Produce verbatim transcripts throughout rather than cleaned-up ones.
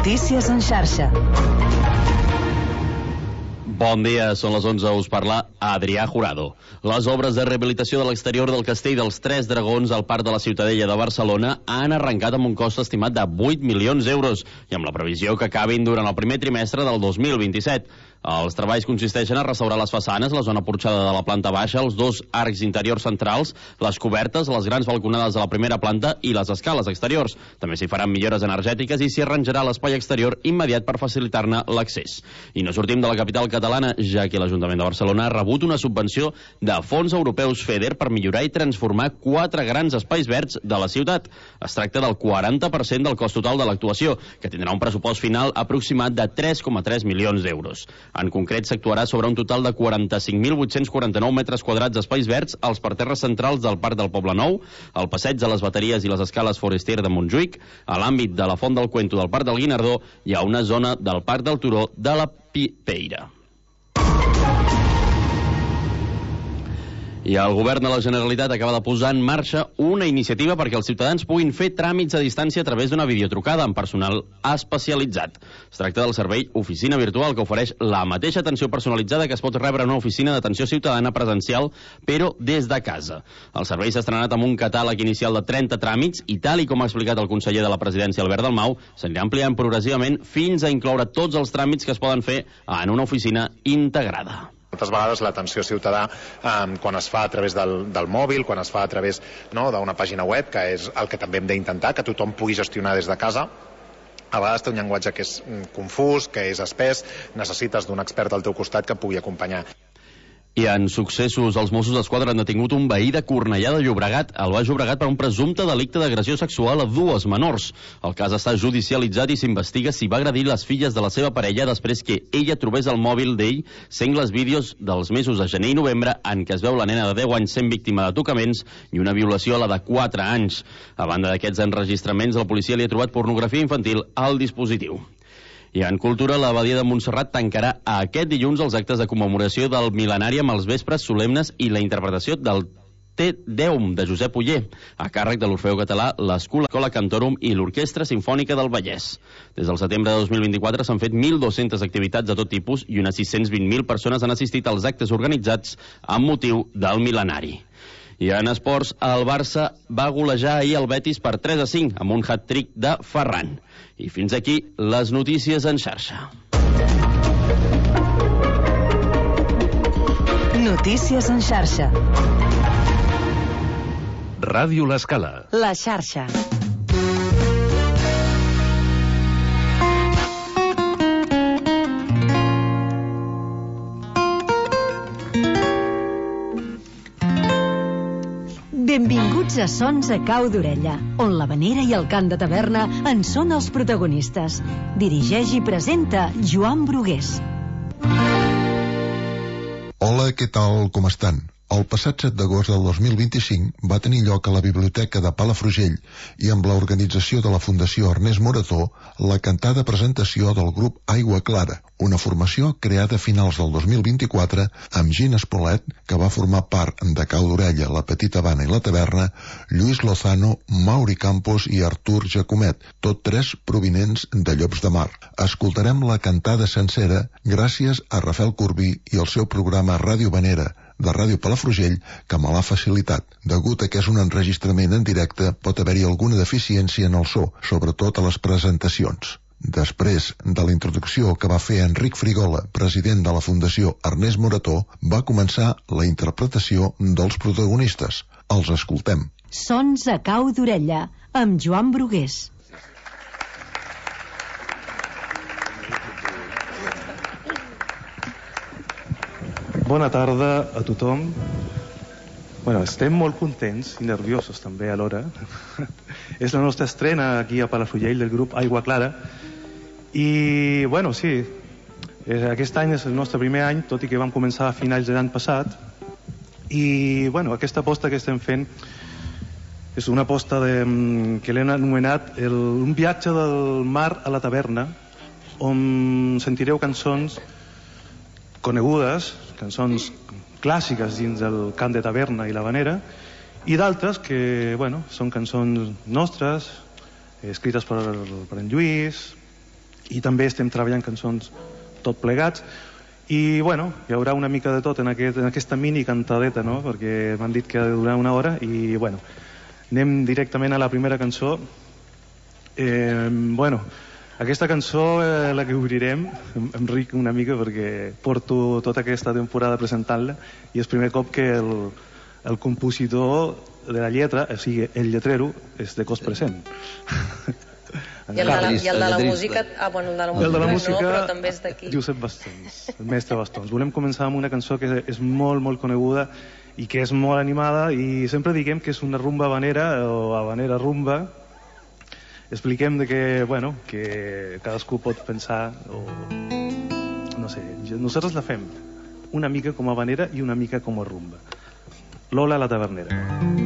Notícies en xarxa. Bon dia, són les onze, us parla Adrià Jurado. Les obres de rehabilitació de l'exterior del castell dels Tres Dragons al Parc de la Ciutadella de Barcelona han arrencat amb un cost estimat de vuit milions d'euros i amb la previsió que acabin durant el primer trimestre del dos mil vint-i-set. Els treballs consisteixen a restaurar les façanes, la zona porxada de la planta baixa, els dos arcs interiors centrals, les cobertes, les grans balconades de la primera planta i les escales exteriors. També s'hi faran millores energètiques i s'hi arranjarà l'espai exterior immediat per facilitar-ne l'accés. I no sortim de la capital catalana, ja que l'Ajuntament de Barcelona ha rebut una subvenció de fons europeus FEDER per millorar i transformar quatre grans espais verds de la ciutat. Es tracta del quaranta per cent del cost total de l'actuació, que tindrà un pressupost final aproximat de tres coma tres milions d'euros. En concret, s'actuarà sobre un total de quaranta-cinc mil vuit-cents quaranta-nou metres quadrats d'espais verds als parterres centrals del Parc del Poble Nou, al passeig de les Bateries i les escales Forestier de Montjuïc, a l'àmbit de la Font del Cuento del Parc del Guinardó i a una zona del Parc del Turó de la Peira. I el govern de la Generalitat acaba de posar en marxa una iniciativa perquè els ciutadans puguin fer tràmits a distància a través d'una videotrucada amb personal especialitzat. Es tracta del servei Oficina Virtual, que ofereix la mateixa atenció personalitzada que es pot rebre en una oficina d'atenció ciutadana presencial, però des de casa. El servei s'ha estrenat amb un catàleg inicial de trenta tràmits i, tal i com ha explicat el conseller de la Presidència, Albert Dalmau, s'anirà ampliant progressivament fins a incloure tots els tràmits que es poden fer en una oficina integrada. Moltes vegades l'atenció ciutadà, eh, quan es fa a través del, del mòbil, quan es fa a través no, d'una pàgina web, que és el que també hem d'intentar, que tothom pugui gestionar des de casa, a vegades té un llenguatge que és confús, que és espès, necessites d'un expert al teu costat que pugui acompanyar. I en successos, els Mossos d'Esquadra han detingut un veí de Cornellà de Llobregat, al Baix Llobregat, per un presumpte delicte d'agressió sexual a dues menors. El cas està judicialitzat i s'investiga si va agredir les filles de la seva parella després que ella trobés el mòbil d'ell sent les vídeos dels mesos de gener i novembre en què es veu la nena de deu anys sent víctima de tocaments i una violació a la de quatre anys. A banda d'aquests enregistraments, la policia li ha trobat pornografia infantil al dispositiu. I en cultura, l'Abadia de Montserrat tancarà aquest dilluns els actes de commemoració del mil·lenari amb els vespres solemnes i la interpretació del Te Deum de Josep Oller, a càrrec de l'Orfeó Català, l'Escola Cantorum i l'Orquestra Simfònica del Vallès. Des del setembre de dos mil vint-i-quatre s'han fet mil dues-centes activitats de tot tipus i unes sis-cents vint mil persones han assistit als actes organitzats amb motiu del mil·lenari. I en esports, el Barça va golejar ahir el Betis per tres a cinc amb un hat-trick de Ferran. I fins aquí les notícies en xarxa. Notícies en xarxa. Ràdio L'Escala. La xarxa. Benvinguts a Sons a Cau d'Orella, on l'havanera i el cant de taverna en són els protagonistes. Dirigeix i presenta Joan Brugués. Hola, què tal, com estan? El passat set d'agost del dos mil vint-i-cinc va tenir lloc a la Biblioteca de Palafrugell i amb l'organització de la Fundació Ernest Morató la cantada presentació del grup Aigua Clara, una formació creada a finals del dos mil vint-i-quatre amb Gina Espolet, que va formar part de Cau d'Orella, La Petita Habana i La Taverna, Lluís Lozano, Mauri Campos i Artur Jacomet, tot tres provinents de Llops de Mar. Escoltarem la cantada sencera gràcies a Rafael Corbí i el seu programa Ràdio Vanera, de Ràdio Palafrugell, que me l'ha facilitat. Degut a que és un enregistrament en directe, pot haver-hi alguna deficiència en el so, sobretot a les presentacions. Després de la introducció que va fer Enric Frigola, president de la Fundació Ernest Morató, va començar la interpretació dels protagonistes. Els escoltem. Sons a Cau d'Orella, amb Joan Brugués. Bona tarda a tothom. Bueno, estem molt contents i nerviosos també alhora. És la nostra estrena aquí a Palafrugell del grup Aigua Clara. I, bueno, sí, aquest any és el nostre primer any, tot i que vam començar a finals de l'any passat. I, bueno, aquesta aposta que estem fent és una aposta de, que l'hem anomenat el, un viatge del mar a la taverna, on sentireu cançons conegudes, cançons clàssiques dins del cant de taverna i l'havanera, i d'altres que, bueno, són cançons nostres, escrites per, per en Lluís, i també estem treballant cançons tot plegats. I bueno, hi haurà una mica de tot en, aquest, en aquesta mini cantadeta, no? Perquè m'han dit que ha de durar una hora i bueno, anem directament a la primera cançó. Eh, bueno, aquesta cançó, eh, la que obrirem, em, em ric una mica perquè porto tota aquesta temporada presentant-la i és el primer cop que el, el compositor de la lletra, o sigui, el lletrero, és de cos present. I el de la, i el de la música, ah, bueno, el de la música, el de la música no, però també és d'aquí. Josep Bastons, el mestre Bastons. Volem començar amb una cançó que és molt, molt coneguda i que és molt animada i sempre diguem que és una rumba habanera o habanera rumba. Expliquem de que, bueno, que cadascú pot pensar o... no sé, nosaltres la fem una mica com a habanera i una mica com a rumba. Lola la tavernera.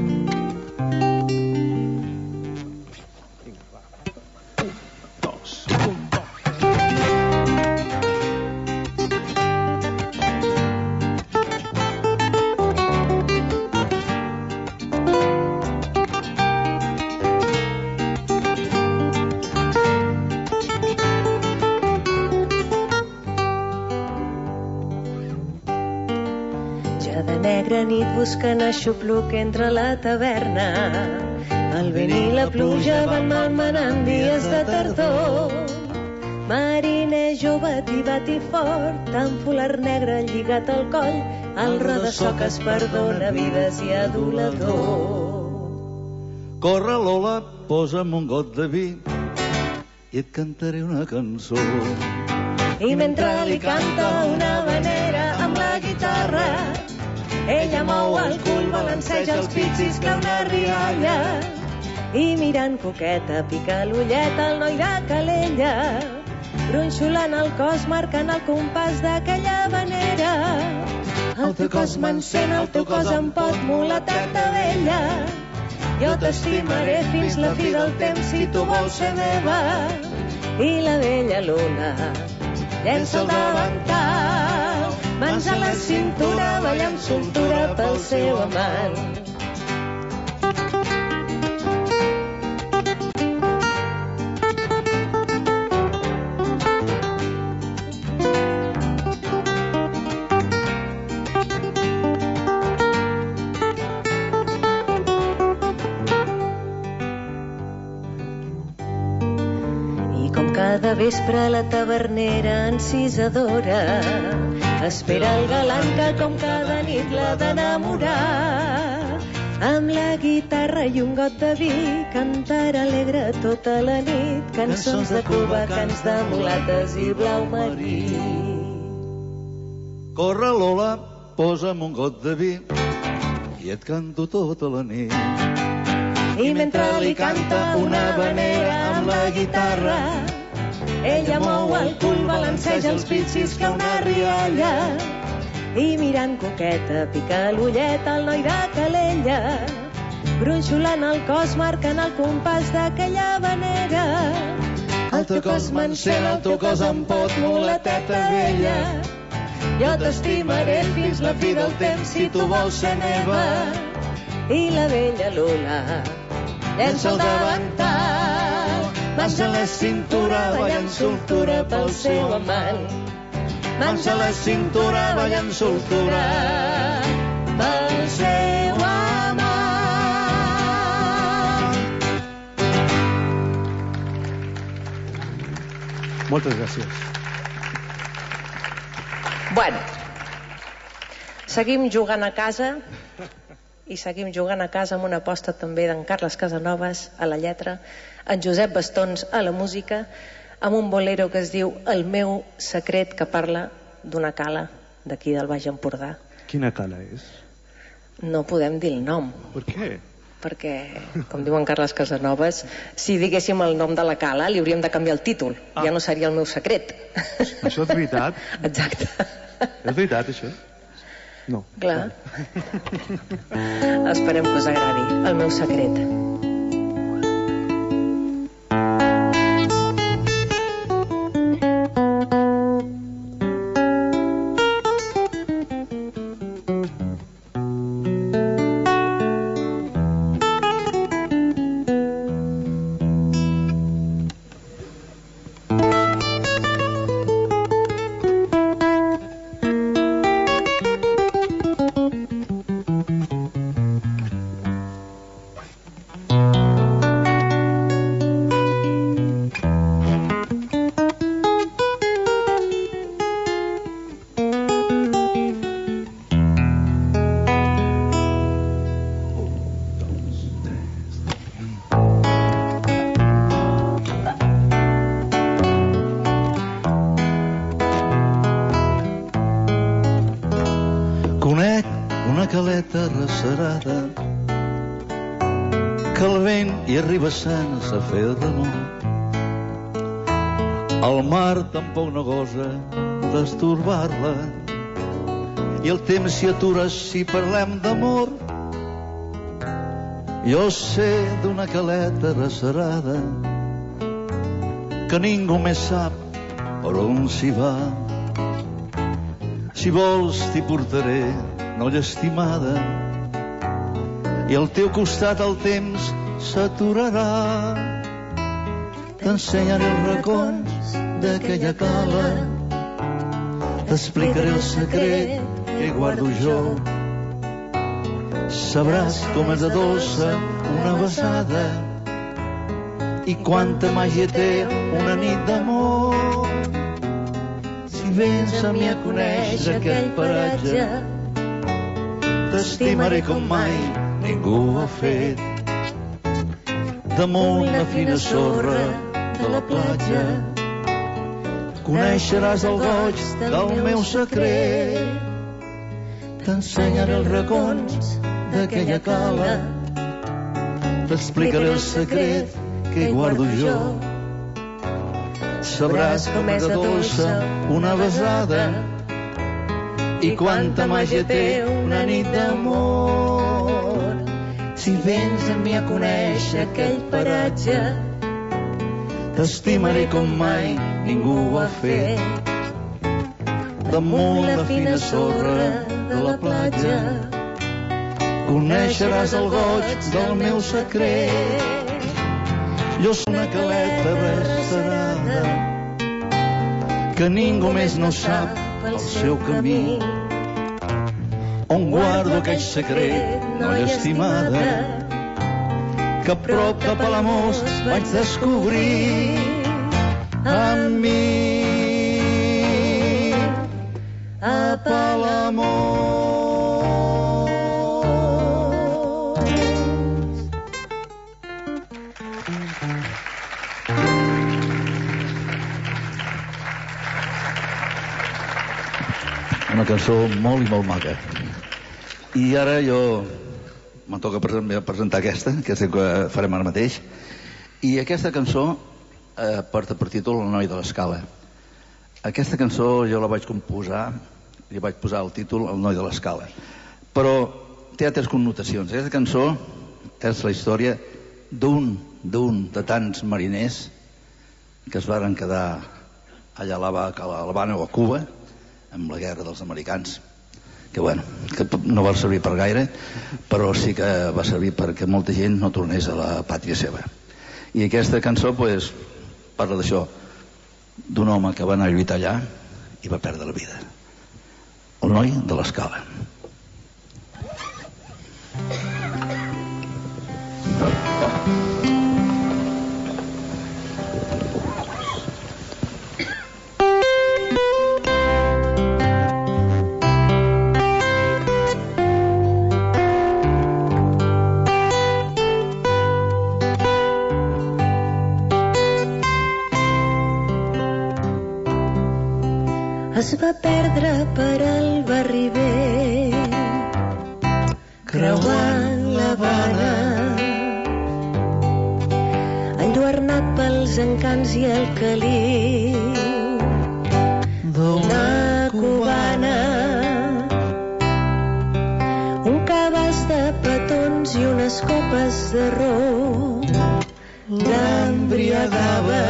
Buscant aixopluc entre la taverna, el vent i la pluja van malmenant dies de tardor. Mariner jove tibat i fort, amb folar negre lligat al coll, el rodasoques perdona vides i adulador. Corre, Lola, posa'm un got de vi i et cantaré una cançó. I mentre li canta una habanera amb la guitarra, ella mou el cul, balanceja els pits i esclar una rialla. I mirant coqueta, pica l'ullet al noi de Calella, gronxolant el cos, marcant el compàs d'aquella habanera. El teu cos m'encén, el teu cos em pot, mulateta vella. Jo t'estimaré fins la fi del temps si tu vols ser meva. I la vella Lola llença el davantal, mans a la cintura, ballant soltura pel seu amant. I com cada vespre la tavernera encisadora espera el galant que com cada nit l'ha d'enamorar. Amb la guitarra i un got de vi cantarà alegre tota la nit cançons de Cuba, cants de mulates i blau marí. Corre, Lola, posa'm un got de vi i et canto tota la nit. I mentre li canta una habanera amb la guitarra, ella mou el cul, balanceja els pits i esclar una rialla. I mirant coqueta, pica l'ullet al noi de Calella, gronxolant el cos, marcant el compàs d'aquella habanera. El teu cos m'encén, el teu cos em pot, mulateta vella. Jo t'estimaré fins la fi del temps si tu vols ser meva. I la vella Lola llença el davantal, mans a la cintura, ballant soltura pel seu amant. Mans a la cintura, ballant soltura pel seu amant. Moltes gràcies. Bueno, seguim jugant a casa i seguim jugant a casa amb una aposta també d'en Carles Casanovas a la lletra, en Josep Bastons a la música, amb un bolero que es diu El meu secret, que parla d'una cala d'aquí del Baix Empordà. Quina cala és? No podem dir el nom. Per què? Perquè, com diu en Carles Casanovas, si diguéssim el nom de la cala li hauríem de canviar el títol. Ah. Ja no seria El meu secret. Això és veritat? Exacte. És veritat, això? No. Clar. Esperem que us agradi. El meu secret. terracerada, que el vent hi arriba sense fer remor. El mar tampoc no gosa d'estorbar-la, i el temps s'hi atura si parlem d'amor. Jo sé d'una caleta recerada que ningú més sap per on s'hi va. Si vols t'hi portaré, noia estimada, i al teu costat el temps s'aturarà. T'ensenyaré els racons d'aquella cala, t'explicaré el secret que guardo jo. Sabràs com és de dolça una besada i quanta màgia té una nit d'amor. Si vens a mi a conèixer aquell paratge, t'estimaré com mai ningú ho ha fet. Damunt la fina sorra de la platja coneixeràs el goig del meu secret. T'ensenyaré els racons d'aquella cala, t'explicaré el secret que hi guardo jo. Sabràs com és de dolça una besada i quanta màgia té una nit d'amor. Si vens amb mi a conèixer aquell paratge, t'estimaré com mai ningú ho ha fet. Damunt la fina sorra de la platja coneixeràs el goig del meu secret. Jo soc una caleta recerada que ningú més no sap el seu camí, on guardo aquell secret, noia estimada, que a prop de Palamós vaig descobrir en mi. A Palamós. Una cançó molt i molt maca. I ara jo me toca presentar aquesta, aquesta que farem ara mateix. I aquesta cançó eh, porta per títol El noi de l'escala. Aquesta cançó jo la vaig composar, li vaig posar el títol El noi de l'escala, però té altres connotacions. Aquesta cançó és la història d'un, d'un de tants mariners que es varen quedar allà a l'Havana o a Cuba amb la guerra dels americans, que bueno, que no va servir per gaire, però sí que va servir perquè molta gent no tornés a la pàtria seva. I aquesta cançó pues, parla d'això, d'un home que va anar a lluitar allà i va perdre la vida. El noi de l'escala. Es va perdre per al barri vell, creuant l'Havana, enlluernat pels encants i el caliu d'una cubana. Un cabàs de petons i unes copes de rom l'embriagava,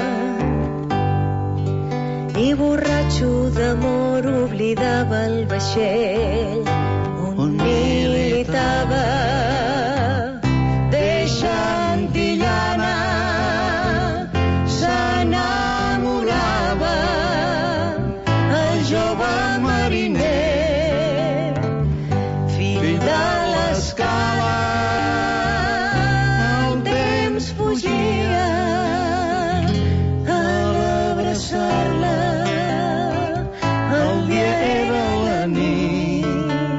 i borratxo d'amor oblidava el vaixell on militava. Deixant d'illana s'enamorava el jove mariner, fill de l'escala. El temps fugia a l'abraçar-la, el dia era la nit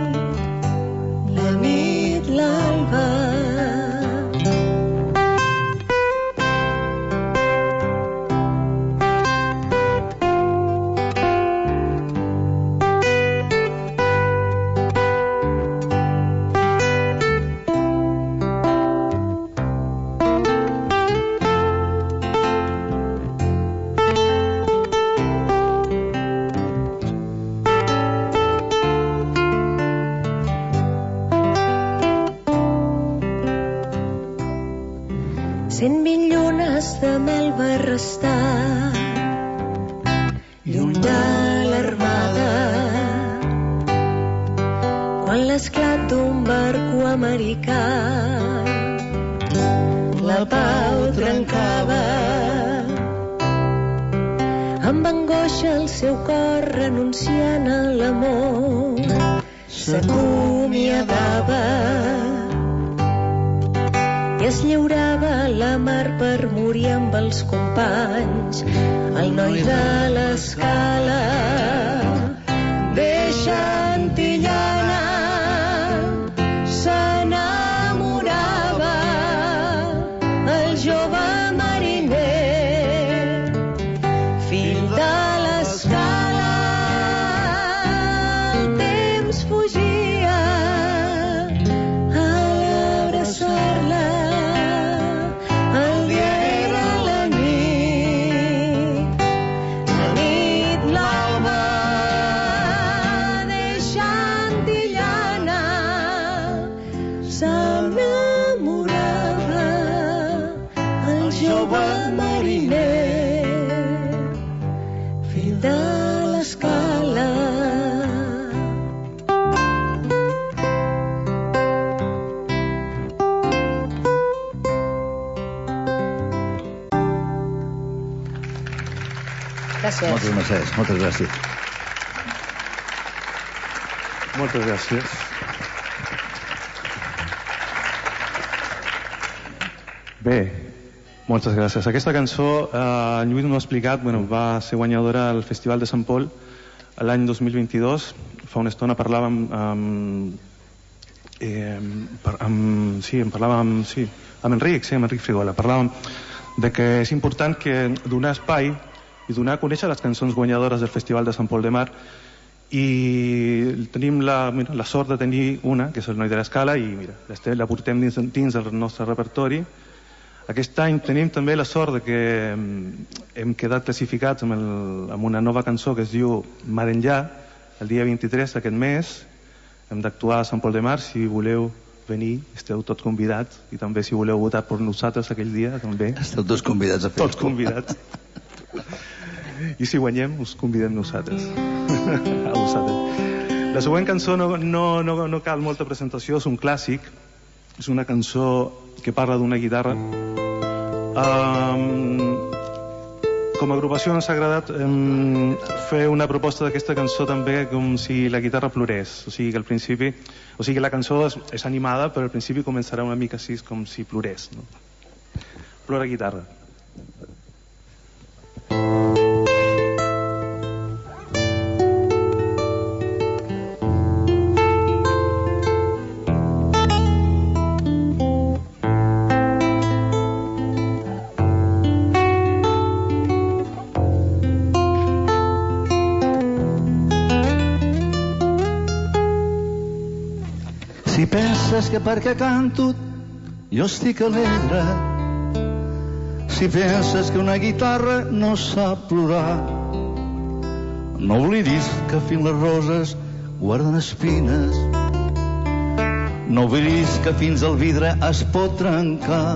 cent vint llunes de mel va restar lluny de l'armada quan l'esclat d'un barco americà la pau trencava amb angoixa el seu cor renunciant a l'amor s'acomiadava i es lliurava a la mar per morir amb els companys. El noi de l'escala deixa Antillana s'enamorava el jove mariner fill de l'escala. El temps fugia a l'abraçar-la. Gràcies. Moltes gràcies. Moltes gràcies. Moltes gràcies. Bé, moltes gràcies. Aquesta cançó, eh, en Lluís m'ho ha explicat, bueno, va ser guanyadora al Festival de Sant Pol l'any dos mil vint-i-dos. Fa una estona parlàvem amb, eh, per, amb, sí, em parlàvem amb, sí, amb Enric, sí, amb Enric Frigola. Parlàvem de que és important que donar espai i donar a conèixer les cançons guanyadores del Festival de Sant Pol de Mar, i tenim la, mira, la sort de tenir una, que és el Noi de l'Escala, i mira, la portem dins, dins del nostre repertori. Aquest any tenim també la sort de que hem quedat classificats amb, el, amb una nova cançó que es diu Mar enllà, el dia vint-i-tres d'aquest mes. Hem d'actuar a Sant Pol de Mar. Si voleu venir, esteu tots convidats, i també si voleu votar per nosaltres aquell dia, també. Esteu tots convidats a fer. Tots convidats. I si guanyem, us convidem nosaltres. A vosaltres. La següent cançó no, no, no, no cal molta presentació, és un clàssic. És una cançó que parla d'una guitarra. Um, com a agrupació ens ha agradat um, fer una proposta d'aquesta cançó també com si la guitarra plorés. O sigui que al principi, o sigui que la cançó és, és animada, però al principi començarà una mica així com si plorés, no? Plora guitarra. Si penses que perquè canto jo estic alegre, si penses que una guitarra no sap plorar, no oblidis que fins les roses guarden espines, no oblidis que fins el vidre es pot trencar.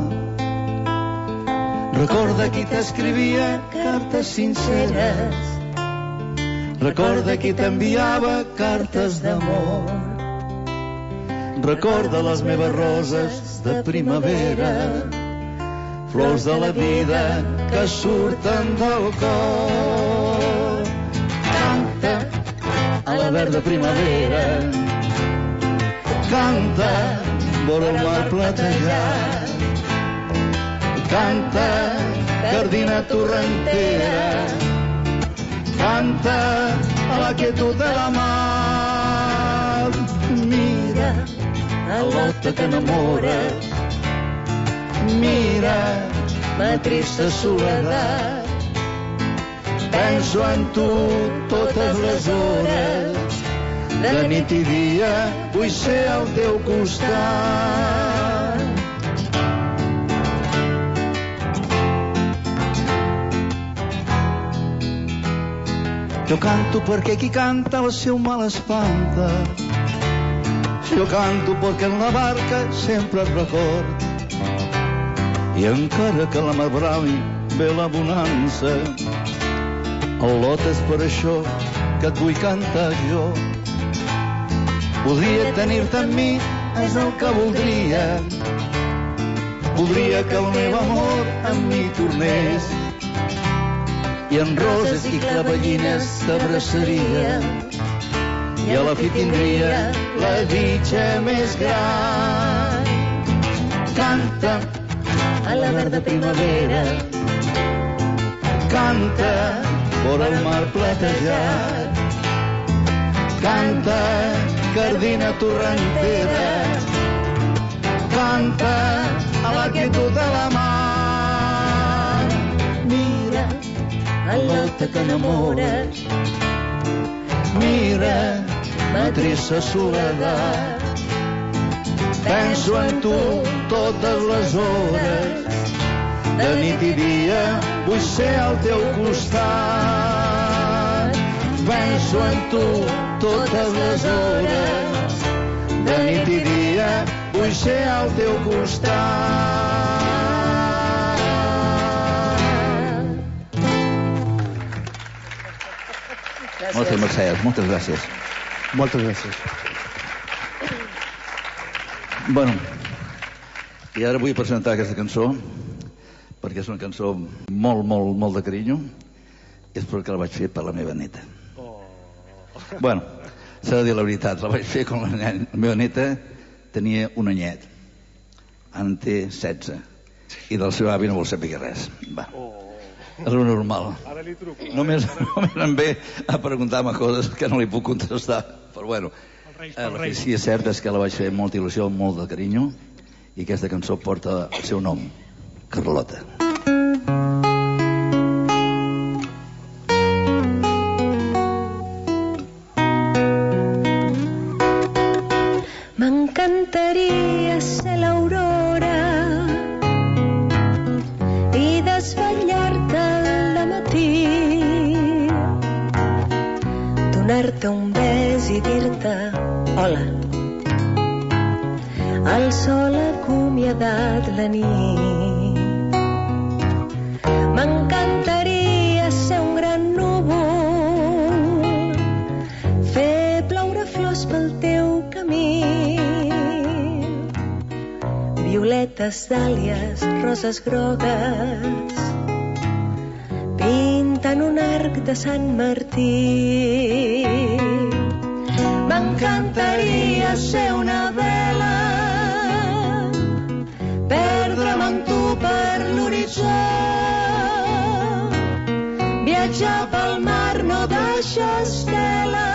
Recorda qui t'escrivia cartes sinceres, recorda qui t'enviava cartes d'amor, recorda les meves roses de primavera, flors de la vida que surten del cor. Canta a la verda primavera, canta vora el mar platejat, canta cardina torrentera, canta a la quietud de la mar. Mira a l'ota que enamora, mira ma trista soledat, penso en tu totes les hores, de nit i dia vull ser al teu costat. Jo canto perquè qui canta el seu mal espanta, jo canto perquè en la barca sempre et record i encara que la mar bravi ve la bonança, el lot és per això que et vull cantar jo. Podria tenir-te amb mi, és el que voldria. Voldria que el meu amor amb mi tornés i en roses i clavellines t'abraçaria i a la fi tindria la dicha més gran. Canta a la verda primavera, canta por el mar platejat, canta cardina torrentera, canta a la quietud de la mar. Mira el lote que enamora, mira ma trista soledat, penso en tu totes les hores, de nit i dia vull ser al teu costat. Penso en tu totes les hores, de nit i dia vull ser al teu costat. Moltes gràcies, moltes gràcies. Moltes gràcies. Bueno, i ara vull presentar aquesta cançó perquè és una cançó molt, molt, molt de carinyo, i és perquè la vaig fer per la meva neta. Oh. Bueno, s'ha de dir la veritat, la vaig fer quan la, la meva neta tenia un anyet, en té setze, i del seu avi no vol saber res. Va, oh. És lo normal. Ara li truco. Només, només em ve a preguntar-me coses que no li puc contestar, però bueno, el que sí és cert és que la vaig fer amb molta il·lusió, amb molt de carinyo, i aquesta cançó porta el seu nom, Carlota. M'encantaria ser l'aurora i desvetllar-te al matí, donar-te un bes i dir-te hola. El sol ha acomiadat la nit. M'encantaria ser un gran núvol, fer ploure flors pel teu camí, violetes, dàlies, roses grogues, pintant un arc de Sant Martí. M'encantaria ser una vela, perdre'm amb tu per l'horitzó, viatjar pel mar, no deixar estela,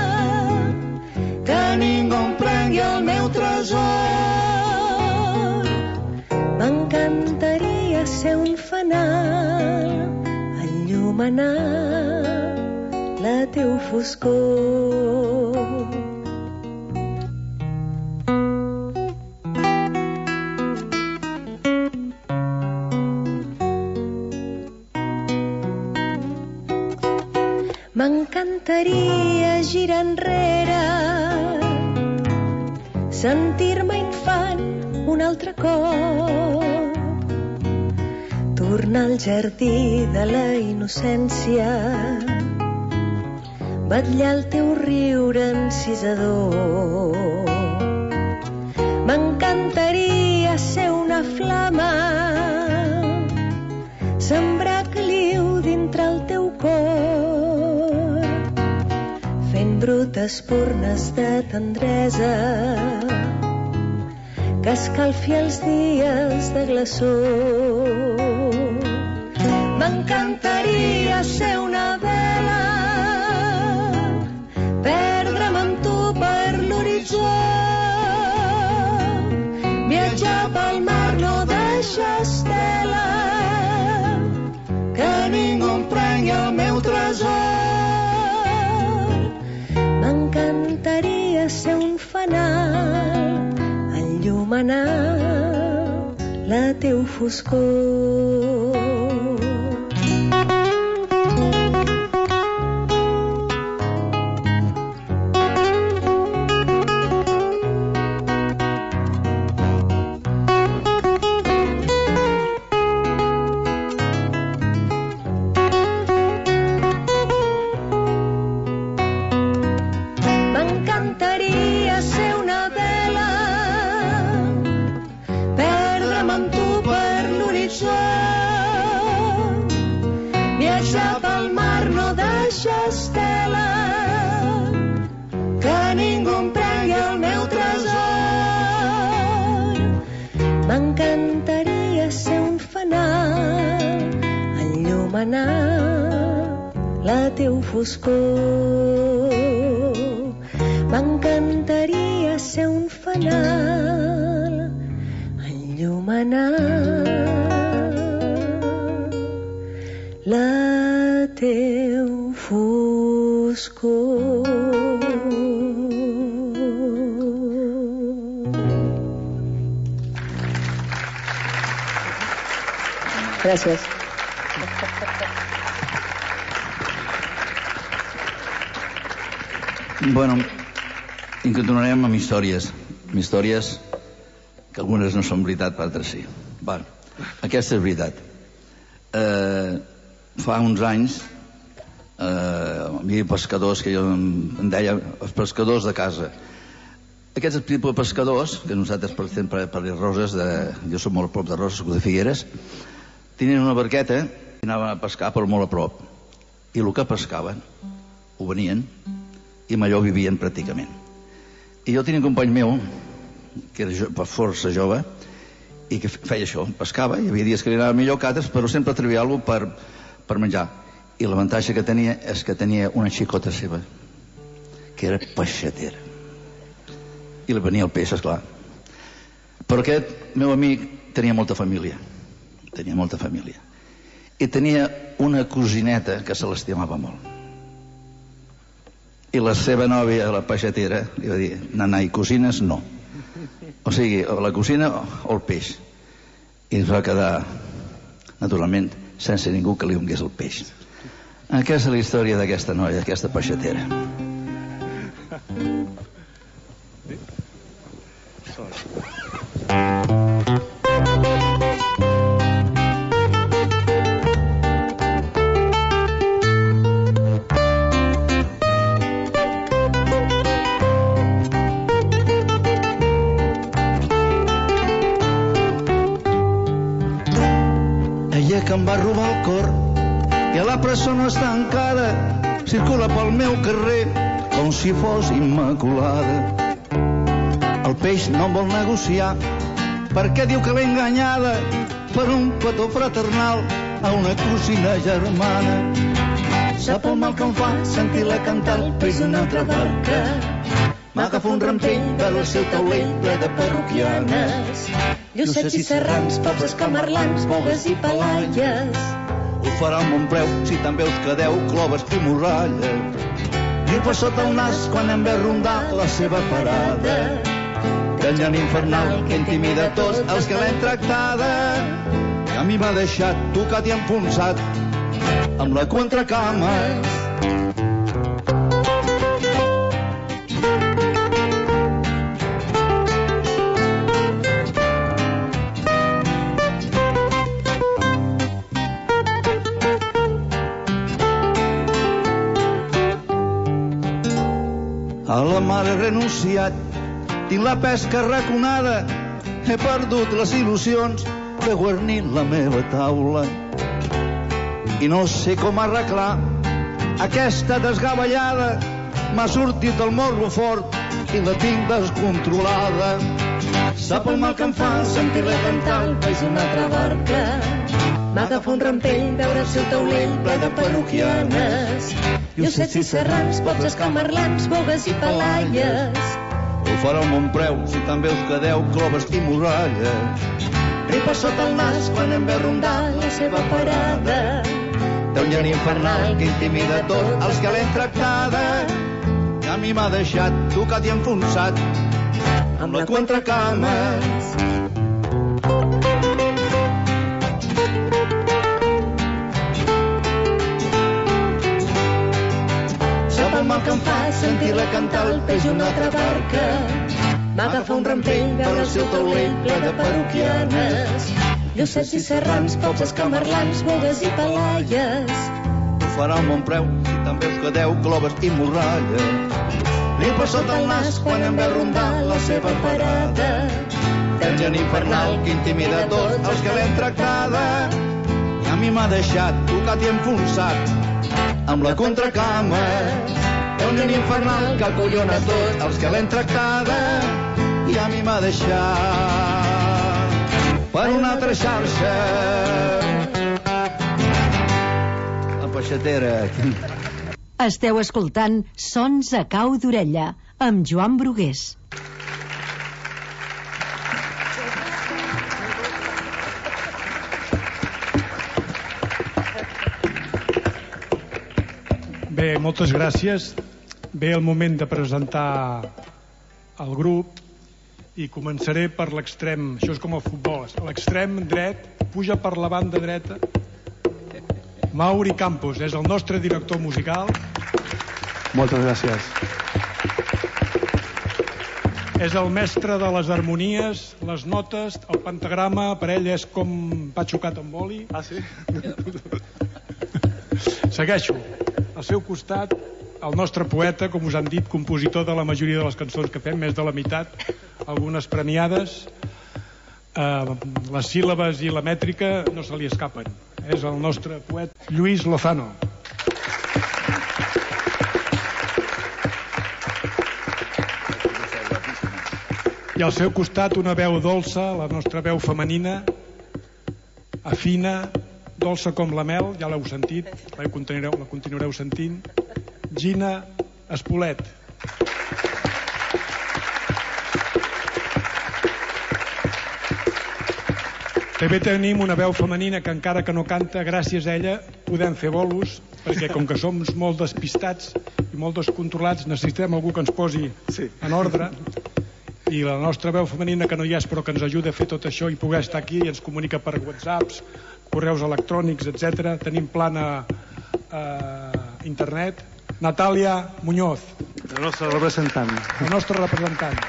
que ningú em prengui el meu tresor. M'encantaria ser un fanal, enllumenar la teu foscor. M'encantaria girar enrere, sentir-me infant un altre cop, tornar al jardí de la innocència, vetllar el teu riure encisador. M'encantaria ser una flama, sembrar caliu dintre el teu cor, fent brutes espurnes de tendresa que escalfi els dies de glaçó. M'encantaria ser una vela, perdre'm amb tu per l'horitzó, viatjar pel mar, no deixar estela, que ningú em prengui el meu tresor. M'encantaria ser un fanal, enllumenar la teu foscor. horitzó. Viatjar pel mar no deixa estela, que ningú em prengui el meu tresor. M'encantaria ser un fanal, enllumenar la teu foscor. M'encantaria ser un fanal, enllumenar la teu foscor. Gràcies. Bueno, i continuarem amb històries. Amb històries que algunes no són veritat, per altres sí. Va, aquesta és veritat. Eh, fa uns anys eh, hi havia pescadors que jo em deia els pescadors de casa. Aquests tipus de pescadors, que nosaltres per exemple per les Roses, de, jo soc molt a prop de Roses, de Figueres, tenien una barqueta i anaven a pescar però molt a prop. I el que pescaven ho venien i amb allò vivien pràcticament. I jo tenia un company meu que era jo, força jove i que feia això, pescava, hi havia dies que li anava millor que altres, però sempre trevia alguna cosa per, per menjar. I l'avantatge que tenia és que tenia una xicota seva que era peixatera i li venia el peix, esclar. Però aquest meu amic tenia molta família, tenia molta família i tenia una cosineta que se l'estimava molt. I la seva nòvia, la peixatera, li va dir: nana, i cosines no. O sigui, la cosina o el peix. I es va quedar, naturalment, sense ningú que li ungués el peix. Aquesta és la història d'aquesta noia, d'aquesta peixatera. Que em va robar el cor i a la presó no està encara, circula pel meu carrer com si fos immaculada. El peix no vol negociar perquè diu que l'he enganyada per un petó fraternal a una cosina germana. Sap el mal que em fa sentir-la cantar el peix d'una altra barca. M'agafa un rampell per al seu taulell ple de parroquianes, llucets i serrans, pops escamarlans, bogues i palaies. Ho farà amb un preu si també us quedeu cloves i morralles. Diu per sota el nas quan em ve rondar la seva parada, que enllà infernal que intimida tots els que l'hem tractada. Que a mi m'ha deixat tocat i enfonsat amb la contracama. A la mar he renunciat, tinc la pesca raconada, he perdut les il·lusions de guarnir la meva taula. I no sé com arreglar aquesta desgavellada, m'ha sortit el morro fort i la tinc descontrolada. Sap el mal que em fa sentir-la cantar el peix d'una altra barca. M'agafa un rampell veure el seu taulell ple de parroquianes, llucets i serrans, pops escamarlans, bogues i palaies. Ho farà amb un preu si també us quedeu cloves i morralles. Ripa sota el nas quan em ve rondar la seva parada, d'un llan infernal que intimida tot els que l'hem tractada. Que a mi m'ha deixat tocat i enfonsat amb la contracames. Sap el mal que em fa sentir-la cantar el peix d'una altra barca. M'agafa un rampell veure el seu taulell ple de parroquianes, llucets i serrans, pops escamarlans, bogues i palaies. Ho farà amb bon preu si també us quedeu cloves i morralles. Li per sota el nas quan em ve rondar la seva parada, un gen infernal que intimida tots els que l'hem tractada. I a mi m'ha deixat tocat i enfonsat amb la contracama. Un gen infernal que acollona tots els que l'hem tractada. I a mi m'ha deixat per una altra xarxa. La peixatera. Esteu escoltant Sons a cau d'orella amb Joan Brugués. Bé, moltes gràcies. Ve el moment de presentar el grup i començaré per l'extrem. Això és com el futbol. A l'extrem dret puja per la banda dreta Mauri Campos, és el nostre director musical. Moltes gràcies. És el mestre de les harmonies, les notes, el pentagrama. Per ell és com va xocat amb oli. Ah, sí? Segueixo. Al seu costat, el nostre poeta, com us han dit, compositor de la majoria de les cançons que fem, més de la meitat, algunes premiades. Eh, les síl·labes i la mètrica no se li escapen. És el nostre poeta Lluís Lozano. I al seu costat una veu dolça, la nostra veu femenina, afina, dolça com la mel, ja l'heu sentit, la continuareu, la continuareu sentint, Gina Espolet. També tenim una veu femenina que encara que no canta, gràcies a ella podem fer bolos, perquè com que som molt despistats i molt descontrolats, necessitem algú que ens posi en ordre. I la nostra veu femenina, que no hi és però que ens ajuda a fer tot això i poder estar aquí, i ens comunica per whatsapps, correus electrònics, etcètera. Tenim plana a internet. Natàlia Muñoz, la nostra representant. La nostra representant.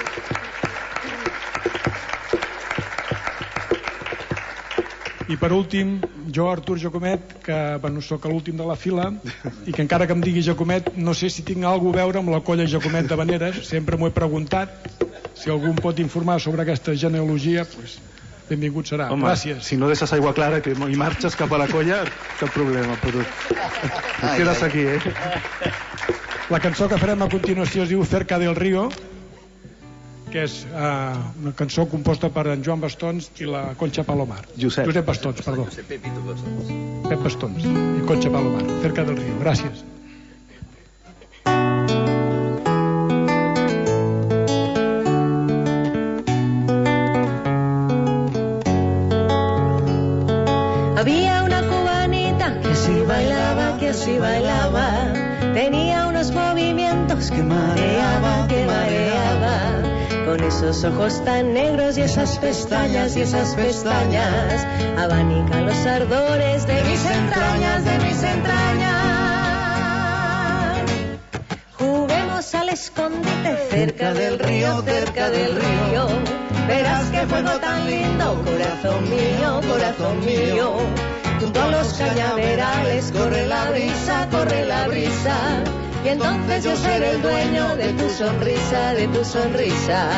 I per últim, jo, Artur Jacomet, que bueno, soc l'últim de la fila i que encara que em digui Jacomet, no sé si tinc alguna a veure amb la colla Jacomet de Vaneres. Sempre m'ho he preguntat. Si algú em pot informar sobre aquesta genealogia, pues, benvingut serà. Home, gràcies. Si no deixes aigua clara que i marxes cap a la colla, cap problema, però et quedes aquí, eh? La cançó que farem a continuació es diu Cerca del Río, que és uh, una cançó composta per en Joan Bastons i la Concha Palomar. Josep. Josep Bastons, perdó. Pep Bastons i Concha Palomar. Cerca del Río. Gràcies. Había una cubanita que así bailaba, que así bailaba. Tenía unos movimientos que mareaba, que mareaba. Con esos ojos tan negros y esas pestañas, y esas pestañas abanican los ardores de mis entrañas, de mis entrañas. Juguemos al escondite cerca del río, cerca del río. Verás qué juego tan lindo, corazón mío, corazón mío. Junto a los cañaverales corre la brisa, corre la brisa. Y entonces yo seré el dueño de tu sonrisa, de tu sonrisa.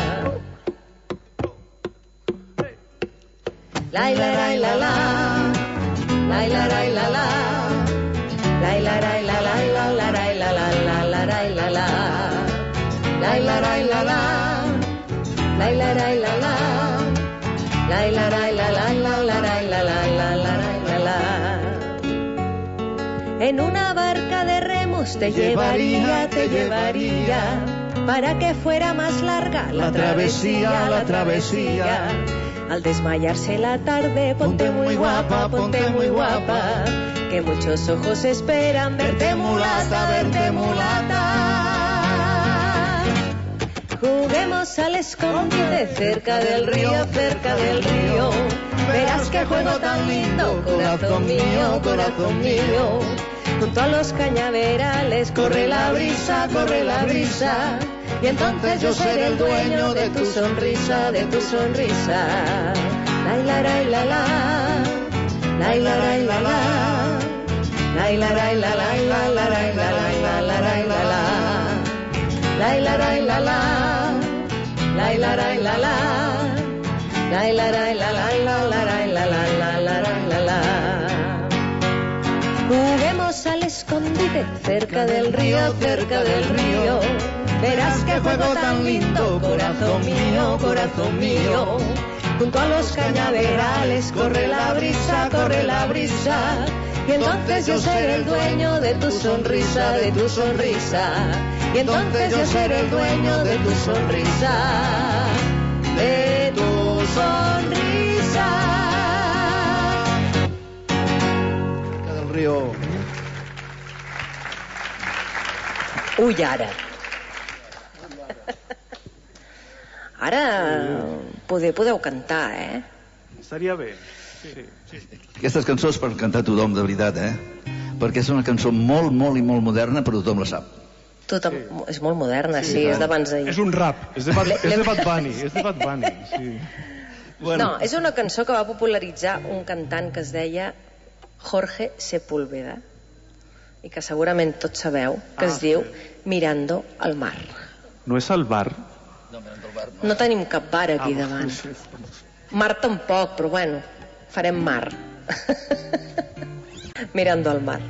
La la la la la, la la la la la, la la la la la la la la la la la la la la la, la la la la la, la la la la la, la la la la la la la la la la la. En una barca de remos te llevaría, te llevaría, para que fuera más larga la travesía, la travesía. Al desmayarse la tarde, ponte muy guapa, ponte muy guapa, que muchos ojos esperan verte mulata, verte mulata. Juguemos al escondite cerca del río, cerca del río. Verás qué juego tan lindo, corazón mío, corazón mío. Junto a los cañaverales corre la brisa, corre la brisa. Y entonces yo seré el dueño de tu sonrisa, de tu sonrisa. La la la la la, la la la la la, la la la la la la la la la la la la la la, la la la la la, la la la la la. La la la la la la la la la la la la la. Juguemos al escondite cerca del río, cerca del río. Verás qué juego tan lindo, corazón mío, corazón mío. Junto a los cañaverales corre la brisa, corre la brisa. Y entonces yo seré el dueño de tu sonrisa, de tu sonrisa. Y entonces yo seré el dueño de tu sonrisa, de tu sonrisa. Del río. Uy, ara. Ara podeu, podeu cantar, eh? Estaria bé. Sí, sí. Aquestes cançons per cantar tothom, de veritat, eh? Perquè és una cançó molt, molt i molt moderna, però tothom la sap. Tothom, sí. És molt moderna, sí, sí, és d'abans d'ahir. És un rap. És de Bad, és de Bad Bunny, és de Bad Bunny, sí. Bueno. No, és una cançó que va popularitzar un cantant que es deia Jorge Sepúlveda i que segurament tots sabeu, que ah, es diu sí. Mirando al mar. No és al bar? No, Mirando al bar. No, no tenim cap bar aquí ah, davant. Sí, sí. Mar tampoc, però bueno, farem mar. Mirando al mar.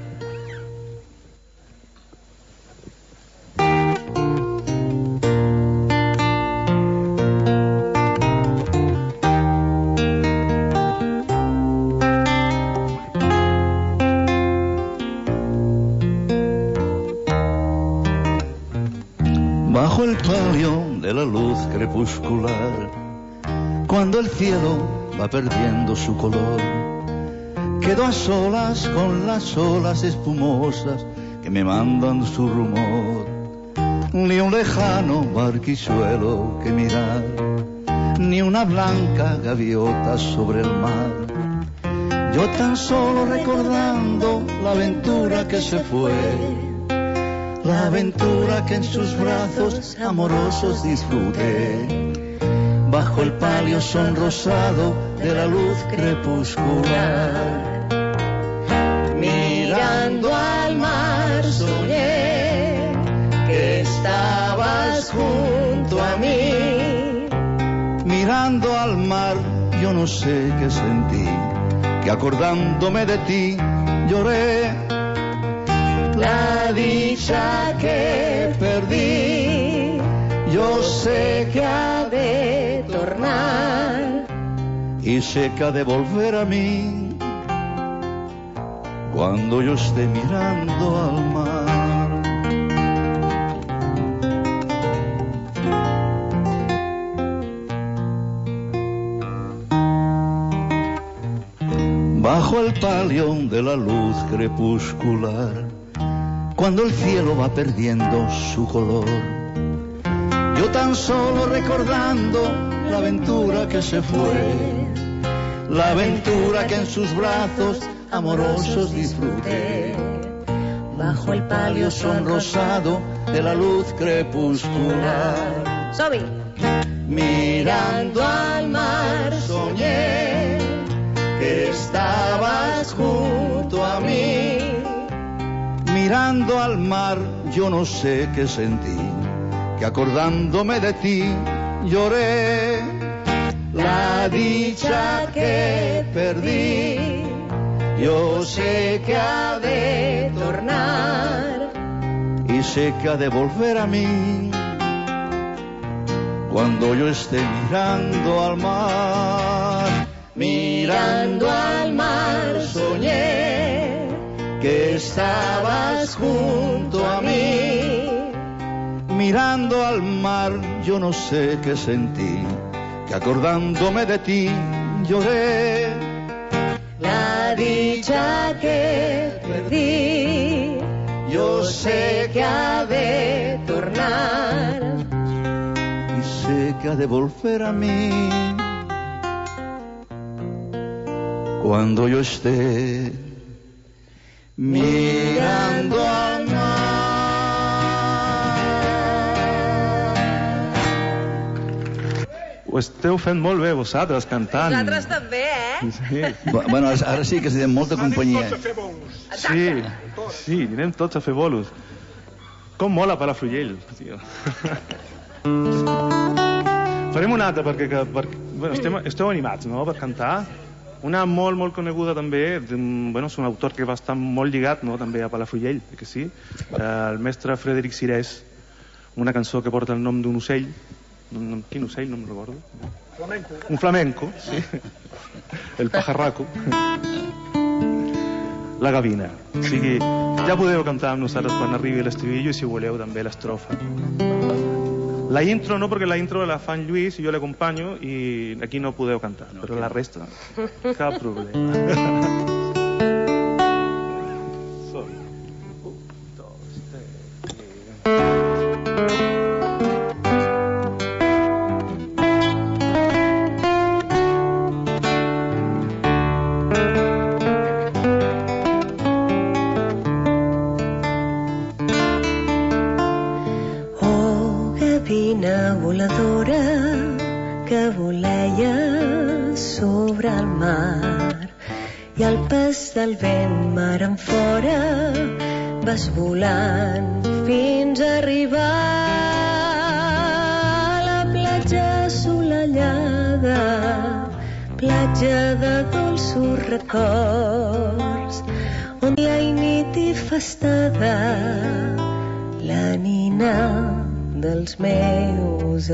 Bajo el palio de la luz crepuscular, cuando el cielo va perdiendo su color, quedo a solas con las olas espumosas que me mandan su rumor. Ni un lejano barquizuelo que mirar, ni una blanca gaviota sobre el mar. Yo tan solo recordando la aventura que se fue, la aventura que en sus brazos amorosos disfruté, bajo el palio sonrosado de la luz crepuscular. Mirando al mar soñé que estabas junto a mí. Mirando al mar yo no sé qué sentí, que acordándome de ti lloré. La dicha que perdí, yo sé que ha de tornar y sé que ha de volver a mí cuando yo esté mirando al mar. Bajo el palio de la luz crepuscular, cuando el cielo va perdiendo su color, yo tan solo recordando la aventura que se fue, la aventura que en sus brazos amorosos disfruté, bajo el palio sonrosado de la luz crepuscular. Sobi. Mirando al mar soñé que estabas junto a mí. Mirando al mar yo no sé qué sentí, que acordándome de ti lloré. La dicha que perdí, yo sé que ha de tornar y sé que ha de volver a mí cuando yo esté mirando al mar. Mirando al mar soñé que estabas junto a mí. Mirando al mar yo no sé qué sentí, que acordándome de ti lloré. La dicha que perdí, yo sé que ha de tornar y sé que ha de volver a mí cuando yo esté mirando al mar. Ho esteu fent molt bé vosaltres, cantant. Nosaltres també, eh? Sí. Bueno, ara sí que tenim molta companyia. Sí, sí, anem tots a fer bolos. Com mola Palafrugell, tio. Farem una altra perquè, perquè bueno, estem, esteu animats, no?, per cantar. Una molt, molt coneguda també, bueno, és un autor que va estar molt lligat, no?, també a Palafrugell, que sí, el mestre Frederic Sirés, una cançó que porta el nom d'un ocell. Quin ocell? No me'n recordo. Flamenco. Un flamenco, sí. El pajarraco. La gavina. O sigui, ja podeu cantar amb nosaltres quan arribi l'estribillo i si voleu també l'estrofa. La intro no, perquè la intro la fa en Lluís i jo l'acompanyo i aquí no podeu cantar, però la resta cap problema. Som. Un, dos, tres, voladora que voleia sobre el mar i al pas del vent mar en fora vas volant fins a arribar a la platja assolellada, platja de dolços records on dia i nit i festada la nina dels meus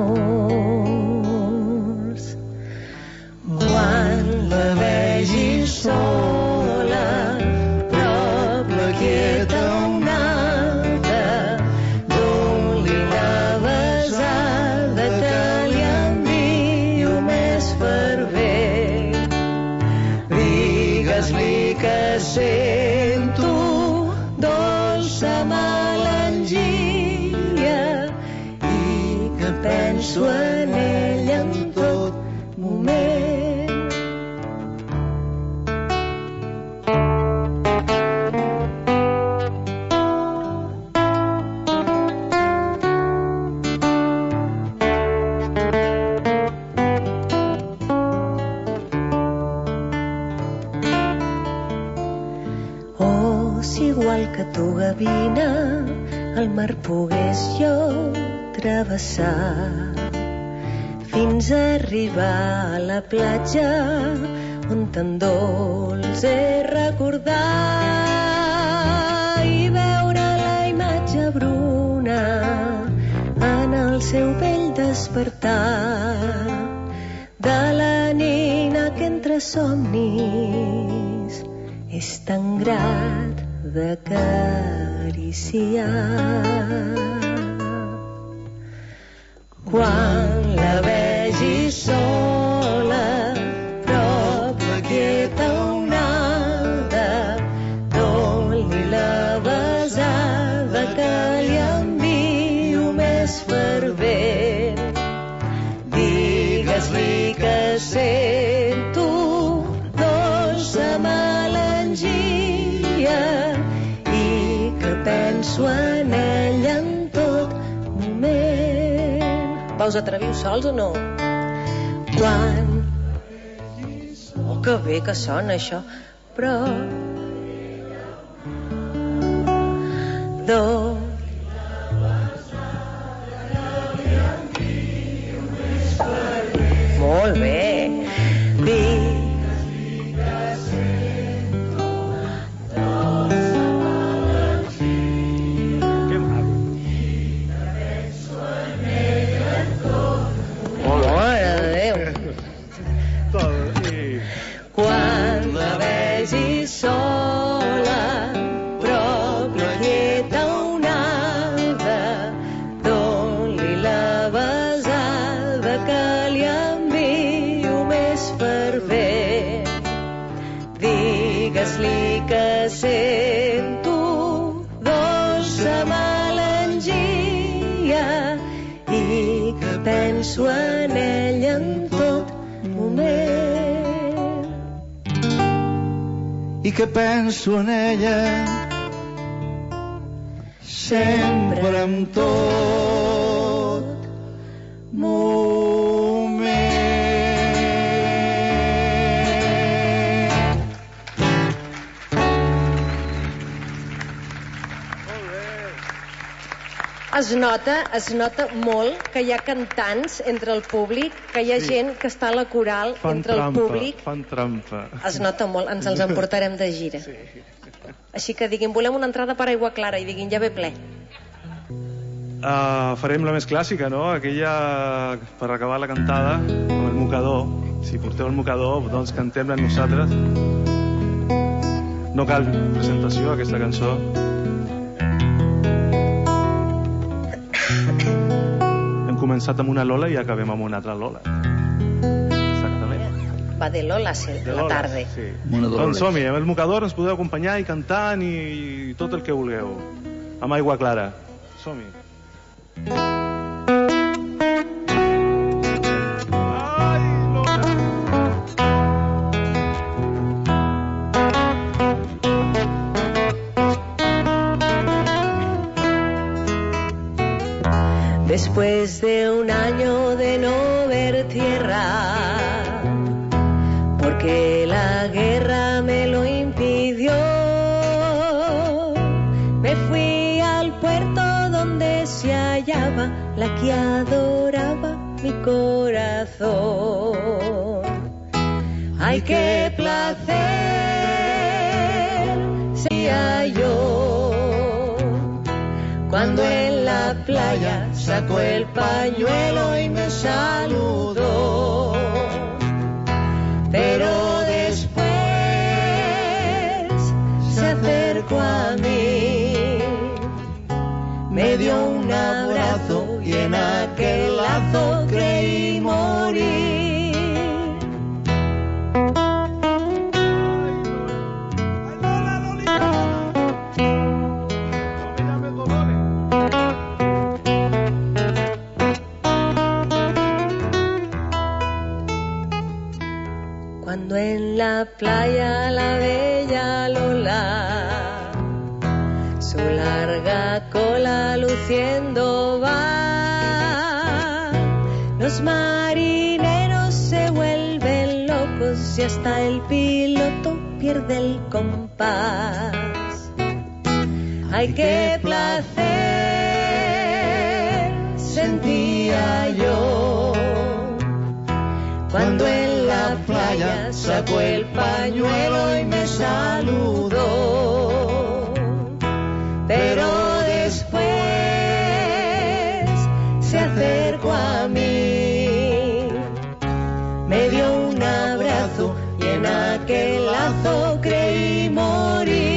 amors. Quan la vegis sola, prop la quieta onada, doni la besada que li envio més fervent. Digues-li que sento dolça melangia penso en ell en tot moment. Oh, si igual que tu, gavina, el mar pogués jo travessar fins a arribar a la platja on tan dolç he recordar i veure la imatge bruna en el seu vell despertar de la nina que entre somnis és tan grat d'acariciar. Quan la vegis sola, prop la quieta onada, doni la besada que li envio més fervent. Digues-li que sento dolça melangia i que penso en ell en tot moment. Us atreviu sols o no? Quan... Oh, que bé que sona això. Però... Do... Molt bé. Di... Quan la vegis sola, prop la quieta onada, doni la besada que li envio més fervent. Digues-li que sento dolça melangia i que penso en ell en tot moment. I que penso en ella sempre en tot moment. Es nota, es nota molt que hi ha cantants entre el públic, que hi ha Sí. gent que està a la coral Fan entre el trampa, públic. fan trampa. Es nota molt, ens els emportarem de gira. Sí. Així que diguin, volem una entrada per Aigua Clara, i diguin, ja ve ple. Uh, farem la més clàssica, no? Aquella, per acabar la cantada, amb el mocador. Si porteu el mocador, doncs cantem-la nosaltres. No cal presentació, aquesta cançó. Hem començat amb una Lola i acabem amb una altra Lola. Va de Lola, sí, De la Lola, tarda. sí. Una Dolores. Doncs som-hi, amb el mocador ens podeu acompanyar i cantant i tot el que vulgueu. Amb Aigua Clara. Som-hi. Después de un año de no ver tierra, porque la guerra me lo impidió, me fui al puerto donde se hallaba la que adoraba mi corazón. Ay, qué placer sería yo cuando en la playa sacó el pañuelo y me saludó. Pero después se acercó a mí, me dio un abrazo y en aquel lazo creí morir. Cuando en la playa la bella Lola su larga cola luciendo va, los marineros se vuelven locos y hasta el piloto pierde el compás. Ay, qué placer sentía yo cuando en la playa sacó el pañuelo y me saludó. Pero después se acercó a mí, me dio un abrazo y en aquel lazo creí morir.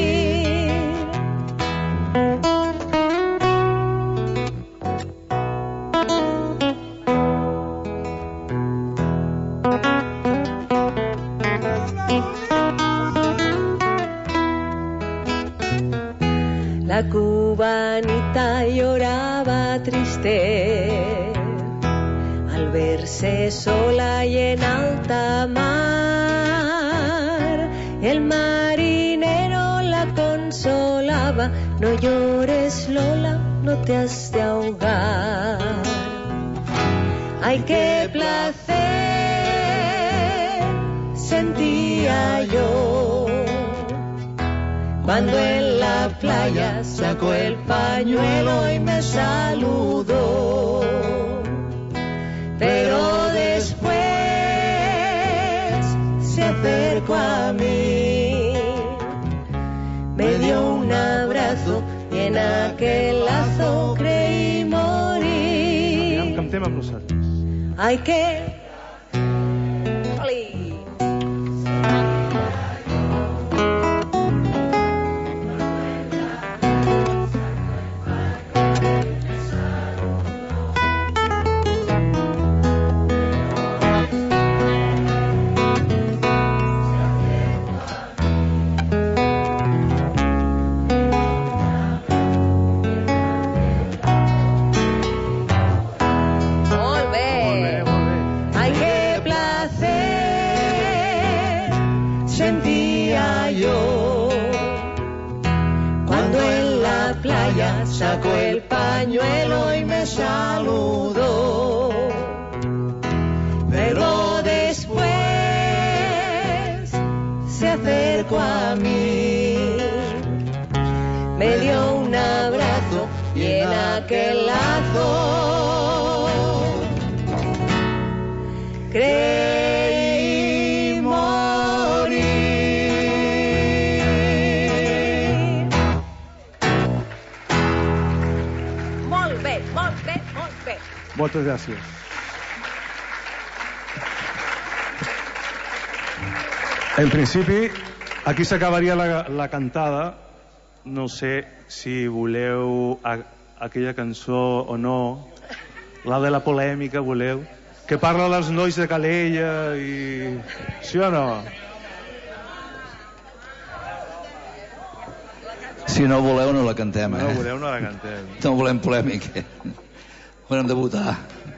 La cubanita lloraba triste al verse sola y en alta mar. El marinero la consolaba, no llores Lola, no te has de ahogar. Ay, qué placer sentía yo cuando en la playa sacó el pañuelo y me saludó. Pero después se acercó a mí, me dio un abrazo y en aquel lazo creí morir. Cantem amb nosaltres. Ay, que... Oli. Sacó el pañuelo y me saludó. Pero después se acercó a mí, me dio un abrazo y en aquel aquel lazo. Creí morir. Molt bé, molt bé, molt bé. Moltes gràcies. En principi, aquí s'acabaria la, la cantada. No sé si voleu a, aquella cançó o no, la de la polèmica, voleu? Que parla dels nois de Calella i... Sí o no? Si no voleu, no la cantem, eh? No voleu, no la cantem. No volem polèmica. Volem debutar.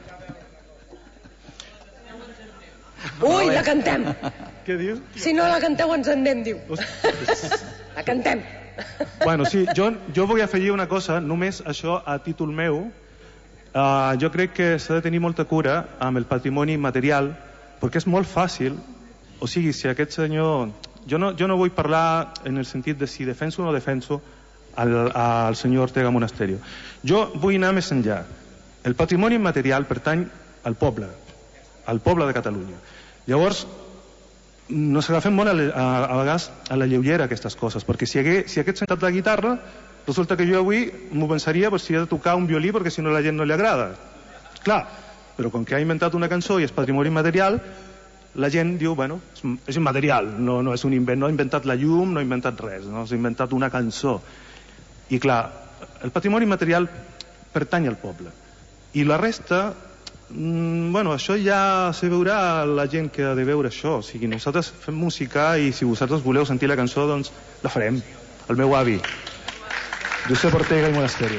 Ui, la cantem. Què dius? Si no la canteu ens en anem, diu. La cantem. Bueno, sí, jo, jo vull afegir una cosa, només això a títol meu. Uh, jo crec que s'ha de tenir molta cura amb el patrimoni material, perquè és molt fàcil, o sigui, si aquest senyor... Jo no, jo no vull parlar en el sentit de si defenso o no defenso al, al senyor Ortega Monasterio. Jo vull anar més enllà. El patrimoni material pertany al poble, al poble de Catalunya. Llavors, no s'agafen molt a, a, a vegades a la lleugera aquestes coses, perquè si, hagué, si hagués sentat la guitarra, resulta que jo avui m'ho pensaria per si he de tocar un violí perquè si no a la gent no li agrada. Clar, però com que ha inventat una cançó i és patrimoni material, la gent diu, bueno, és, és immaterial, no, no és un invent, no ha inventat la llum, no ha inventat res, no ha inventat una cançó. I clar, el patrimoni material pertany al poble. I la resta, mmm, bueno, això ja se veurà la gent que ha de veure això. O sigui, nosaltres fem música i si vosaltres voleu sentir la cançó, doncs la farem. El meu avi, Josep Ortega i Monasterio.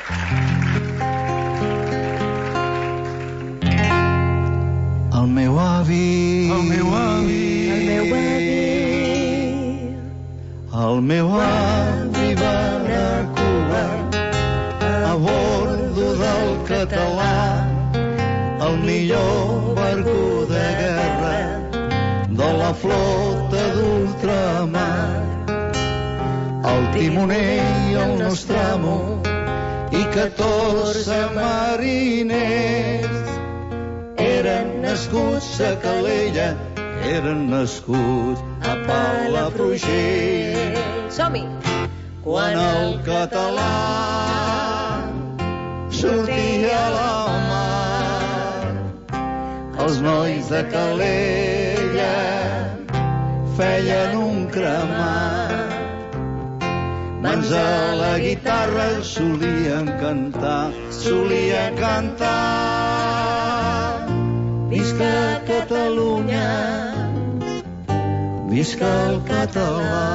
El meu avi, el meu avi, El meu avi, el meu avi va anar a Cuba a bordo del Català, el millor barco de guerra de la flota d'ultramar. El timoner i el nostre amo i catorze mariners eren nascuts a Calella, eren nascuts a Palafrugell. Som-hi. Quan el català sortia a la mar, els nois de Calella feien un cremat. Mans a la guitarra solien cantar, solien cantar. Visca Catalunya, visca el català.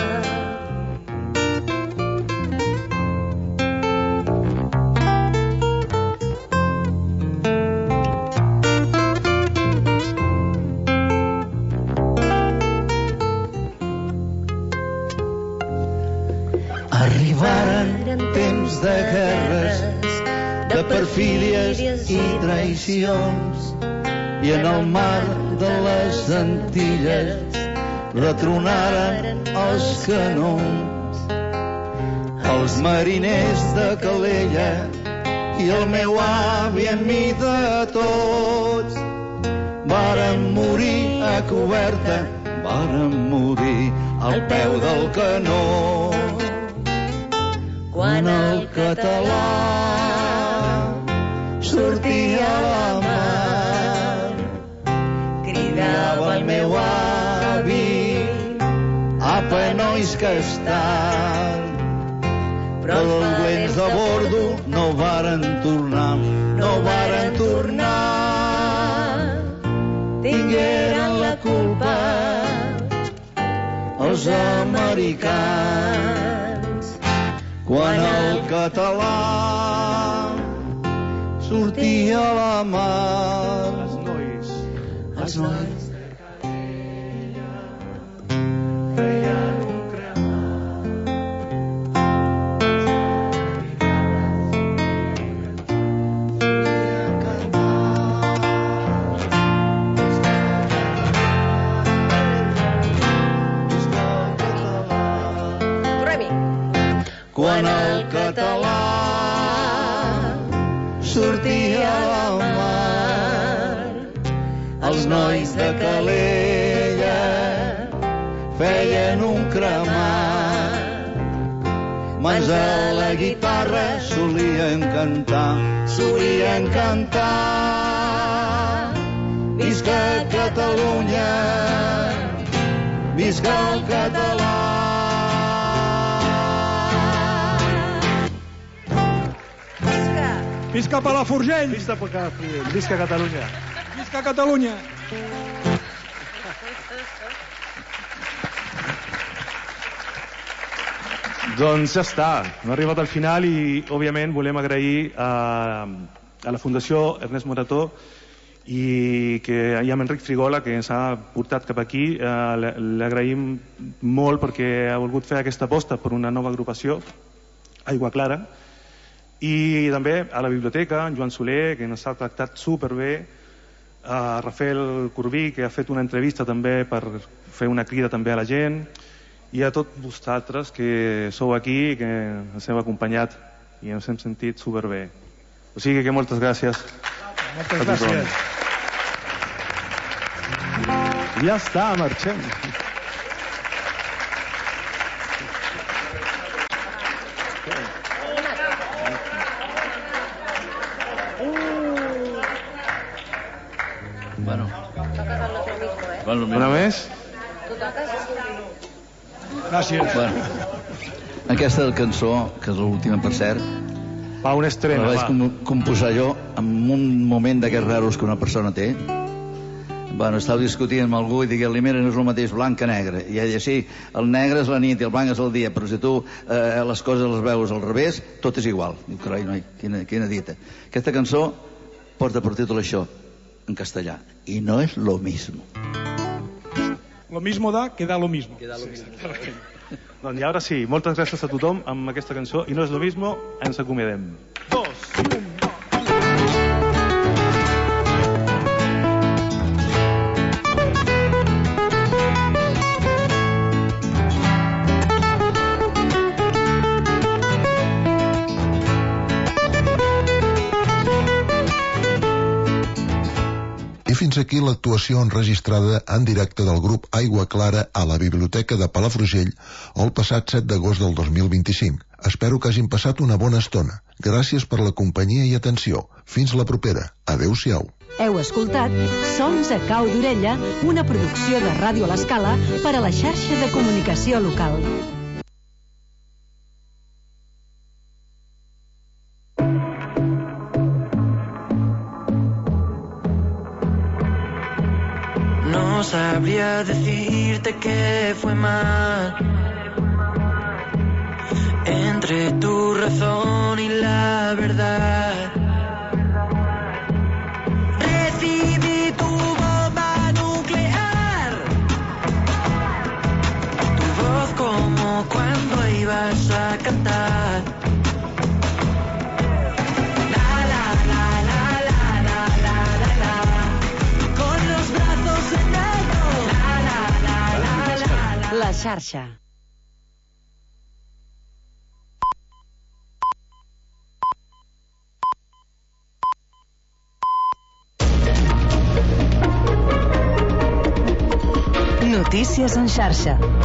Arribaren temps de guerres, de perfídies i traïcions, i en el mar de les Antilles retronaren els canons. Els mariners de Calella i el meu avi en mi de tots varen morir a coberta, varen morir al peu del canó. Quan el català sortia a la mar, cridava el meu avi, apa, nois que estan. Però els dolents de bordo no varen tornar, no varen tornar. Tingueren la culpa els americans. Quan el català sortia a la mar, Els nois, els nois feien un cremat. Tornem-hi. quan el català els nois de Calella feien un cremat, mans a la guitarra solien cantar, solien cantar. Visca Catalunya, visca el català. Visca Palafrugell! Visca Palafrugell! Visca Catalunya! Visca Catalunya! Doncs ja està, hem arribat al final i, òbviament, volem agrair a, a la Fundació Ernest Morató i, que, i a Enric Frigola, que ens ha portat cap aquí. Eh, L'agraïm molt perquè ha volgut fer aquesta aposta per una nova agrupació, Aigua Clara, i també a la biblioteca, en Joan Soler, que ens ha tractat superbé, a Rafael Corbí, que ha fet una entrevista també per fer una crida també a la gent, i a tots vosaltres que sou aquí i que ens heu acompanyat i ens hem sentit superbé. O sigui que moltes gràcies. Moltes gràcies. Ja està, marxem. Bueno. Una més? Gràcies. Bueno, aquesta cançó, que és l'última per cert, va, una estrena, la vaig va. com composar jo en un moment d'aquests raros que una persona té. Bueno, estava discutint amb algú i diguent-li, mira, no és el mateix blanc que negre. I ella, sí, el negre és la nit i el blanc és el dia, però si tu eh, les coses les veus al revés, tot és igual. Diu, carai, noi, quina, quina dita. Aquesta cançó porta per títol això, en castellà, i no és lo mismo. Lo mismo da que da lo mismo. Queda lo mismo. Doncs i ara sí, moltes gràcies a tothom amb aquesta cançó, i no és lo mismo, ens acomiadem. Dos, un, I fins aquí l'actuació enregistrada en directe del grup Aigua Clara a la Biblioteca de Palafrugell el passat set d'agost del dos mil vint-i-cinc. Espero que hagin passat una bona estona. Gràcies per la companyia i atenció. Fins la propera. Adéu-siau. Heu escoltat Sons a cau d'orella, una producció de Ràdio a l'Escala per a la xarxa de comunicació local. No sabría decirte que fue mal entre tu razón y la verdad. Recibí tu bomba nuclear, tu voz como cuando ibas a cantar. La xarxa. Notícies en xarxa.